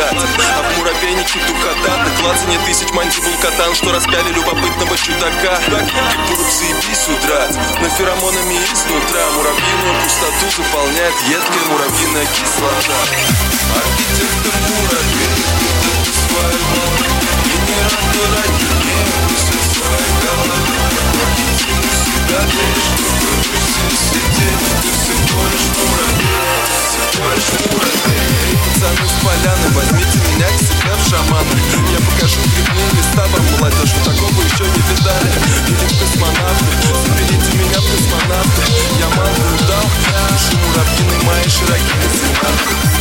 летать. А в муравейнике духота, на клацанье тысяч мандибул катан, что распяли любопытного чудака. Будут заебись удрать, но феромонами изнутра муравьиную пустоту заполняет едкая муравьиная кислота. Архитектор муравей, это своего генератор радио, мысль в своей голове. Архитектор всегда веришь, что в сидеть, ты всего лишь муравей, всего лишь муравей. Пацаны с поляны, возьмите меня к себе в шаманы. Я покажу грибные места вам, молодежь, вы такого еще не видали. Или в космонавты, заберите меня в космонавты. Я мантру дал, душу муравьиной моей широки на